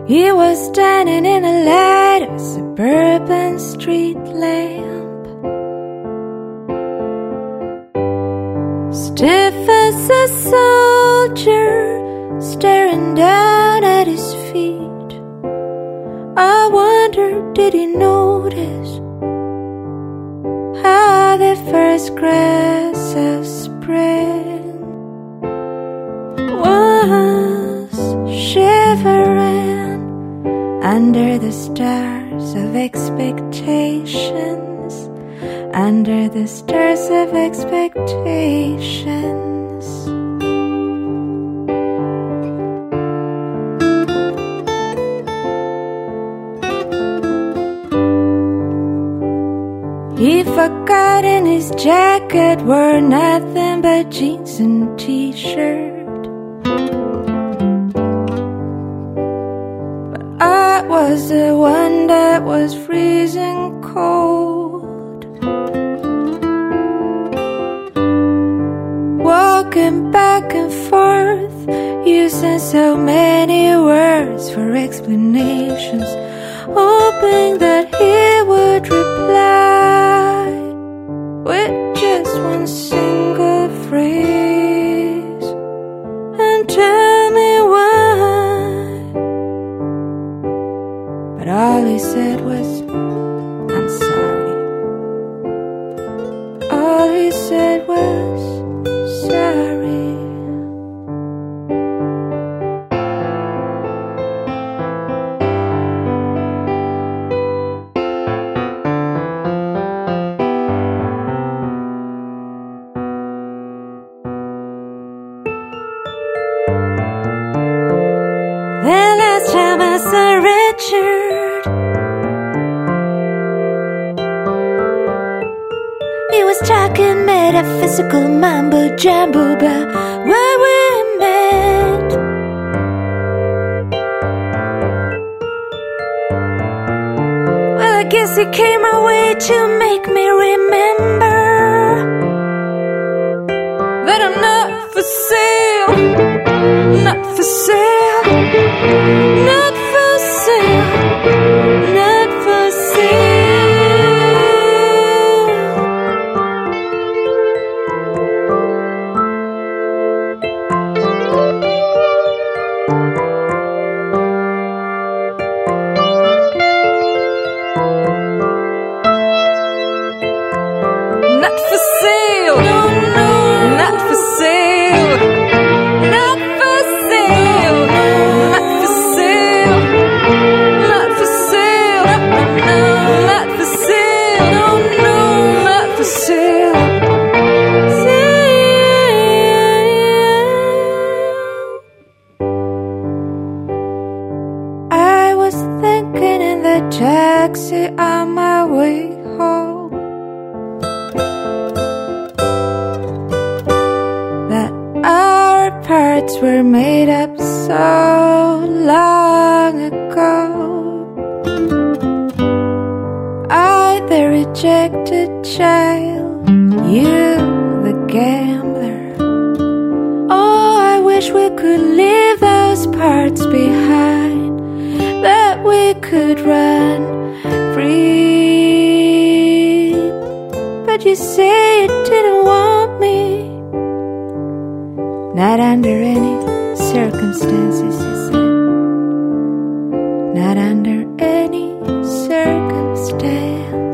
He was standing in the light of a suburban street lamp, stiff as a soldier, staring down at his feet. I wonder, did he notice how the first grass of spring was shivering under the stars of expectations, under the stars of expectations. He forgot in his jacket wore nothing but jeans and t-shirt. But I was the one that was freezing cold, walking back and forth, using so many words for explanations, hoping that he would reply with just one single phrase and tell me why. But all he said was, I'm sorry. All he said was, sorry. The last time I saw Richard, he was talking metaphysical mambo jumbo about where we met. Well, I guess he came my way to make me remember that I'm not for sale, not for sale, not for sale, not for sale. Not for sale, no, no, not for sale, not for sale, not for sale, not for sale, no, not for sale, no, no, not for sale. I was thinking in the taxi on my way home that our parts were made up so long ago. I, the rejected child, you, the gambler. Oh, I wish we could leave those parts behind, that we could run free. But you say you didn't want me. Not under any circumstances, you said. Not under any circumstance.